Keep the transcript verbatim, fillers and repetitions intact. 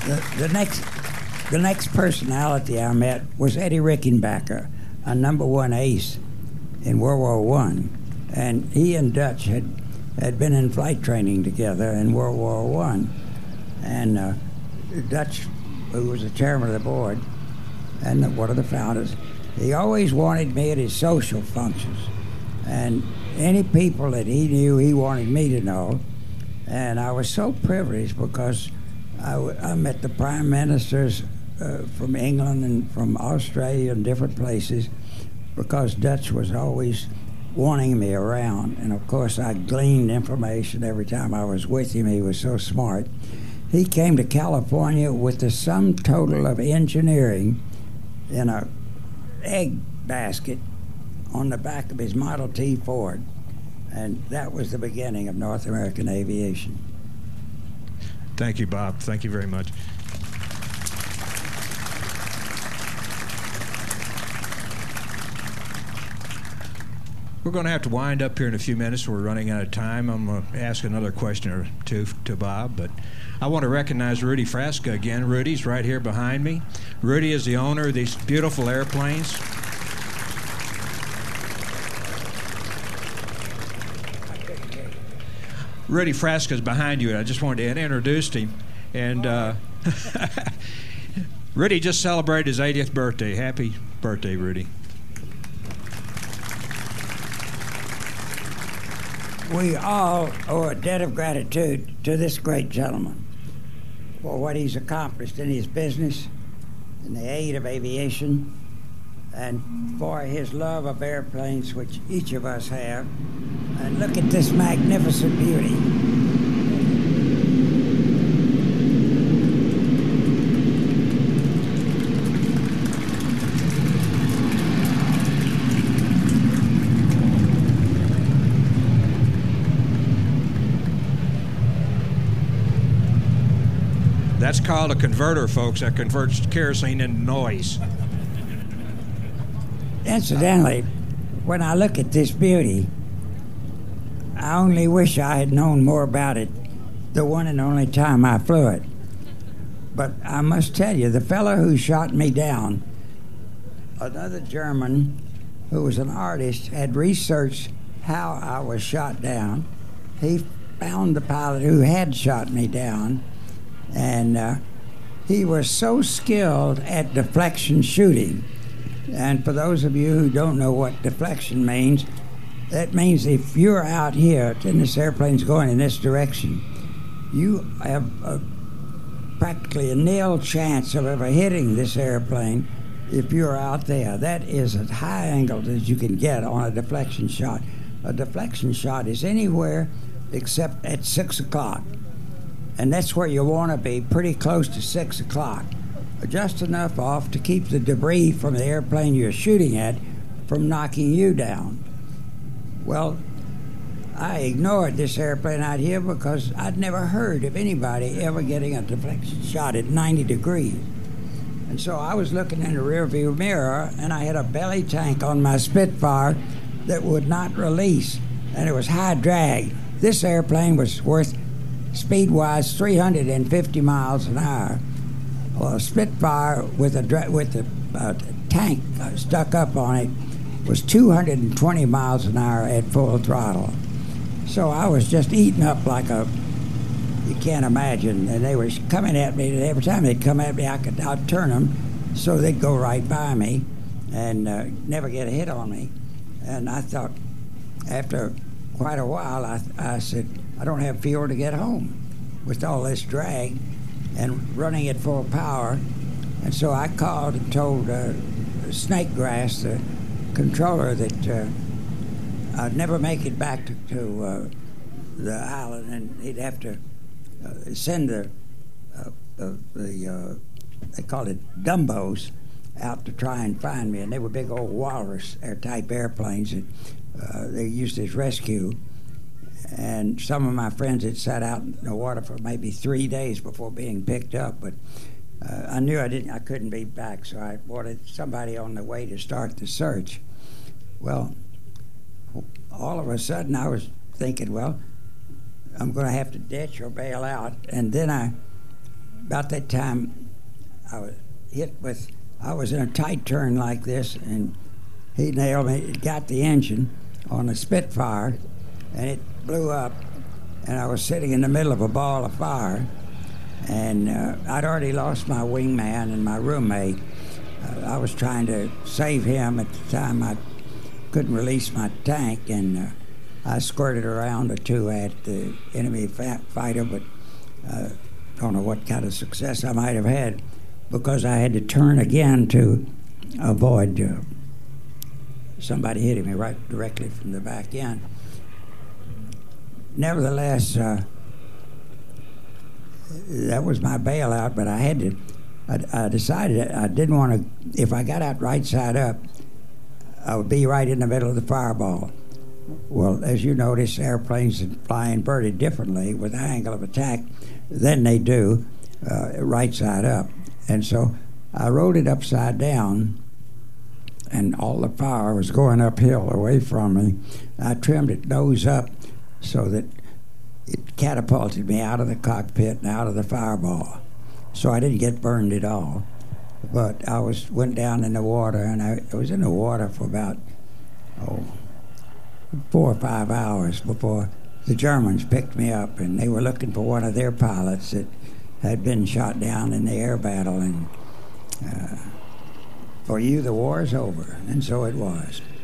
the, the next the next personality I met was Eddie Rickenbacker, a number one ace in World War One, and he and Dutch had had been in flight training together in World War One, and uh, Dutch, who was the chairman of the board and one of the founders, he always wanted me at his social functions, and any people that he knew, he wanted me to know. And I was so privileged because I, w- I met the prime ministers uh, from England and from Australia and different places, because Dutch was always wanting me around. And of course I gleaned information every time I was with him. He was so smart. He came to California with the sum total of engineering in a egg basket on the back of his Model T Ford. And that was the beginning of North American aviation. Thank you, Bob. Thank you very much. We're going to have to wind up here in a few minutes. We're running out of time. I'm going to ask another question or two to Bob, but I want to recognize Rudy Frasca again. Rudy's right here behind me. Rudy is the owner of these beautiful airplanes. Rudy Frasca is behind you, and I just wanted to introduce him. And uh, Rudy just celebrated his eightieth birthday. Happy birthday, Rudy. We all owe a debt of gratitude to this great gentleman for what he's accomplished in his business, in the aid of aviation, and for his love of airplanes, which each of us have. And look at this magnificent beauty. That's called a converter, folks. That converts kerosene into noise. Incidentally, when I look at this beauty, I only wish I had known more about it the one and only time I flew it. But I must tell you, the fellow who shot me down, another German who was an artist, had researched how I was shot down. He found the pilot who had shot me down, and uh, he was so skilled at deflection shooting. And for those of you who don't know what deflection means, that means if you're out here and this airplane's going in this direction, you have a, practically a nil chance of ever hitting this airplane if you're out there. That is as high angled as you can get on a deflection shot. A deflection shot is anywhere except at six o'clock. And that's where you want to be, pretty close to six o'clock. Just enough off to keep the debris from the airplane you're shooting at from knocking you down. Well, I ignored this airplane out here because I'd never heard of anybody ever getting a deflection shot at ninety degrees. And so I was looking in the rearview mirror, and I had a belly tank on my Spitfire that would not release, and it was high drag. This airplane was worth, speed-wise, three hundred fifty miles an hour. Well, a Spitfire with a dra- with a uh, tank stuck up on it was two hundred twenty miles an hour at full throttle. So I was just eating up like a, you can't imagine. And they were coming at me, and every time they'd come at me, I could outturn them, so they'd go right by me and uh, never get a hit on me. And I thought, after quite a while, I, I said, I don't have fuel to get home with all this drag and running at full power. And so I called and told uh, Snakegrass, the controller, that uh, I'd never make it back to, to uh, the island, and he'd have to uh, send the, uh, uh, the uh, they called it Dumbos, out to try and find me. And they were big old walrus type airplanes that uh, they used as rescue. And some of my friends had sat out in the water for maybe three days before being picked up. But uh, I knew I didn't, I couldn't be back, so I wanted somebody on the way to start the search. Well, all of a sudden I was thinking, well, I'm going to have to ditch or bail out. And then I about that time, I was hit with, I was in a tight turn like this, and he nailed me, got the engine on a Spitfire, and it blew up, and I was sitting in the middle of a ball of fire, and uh, I'd already lost my wingman and my roommate. Uh, I was trying to save him. At the time, I couldn't release my tank, and uh, I squirted around or two at the enemy fa- fighter, but uh, don't know what kind of success I might have had, because I had to turn again to avoid uh, somebody hitting me right directly from the back end. Nevertheless, uh, that was my bailout, but I had to, I, I decided I didn't want to, if I got out right side up, I would be right in the middle of the fireball. Well, as you notice, airplanes fly inverted differently with the angle of attack than they do uh, right side up. And so I rode it upside down, and all the fire was going uphill away from me. I trimmed it nose up so that it catapulted me out of the cockpit and out of the fireball. So I didn't get burned at all. But I was went down in the water, and I, I was in the water for about, oh, four or five hours before the Germans picked me up, and they were looking for one of their pilots that had been shot down in the air battle, and uh, for you, the war is over, and so it was.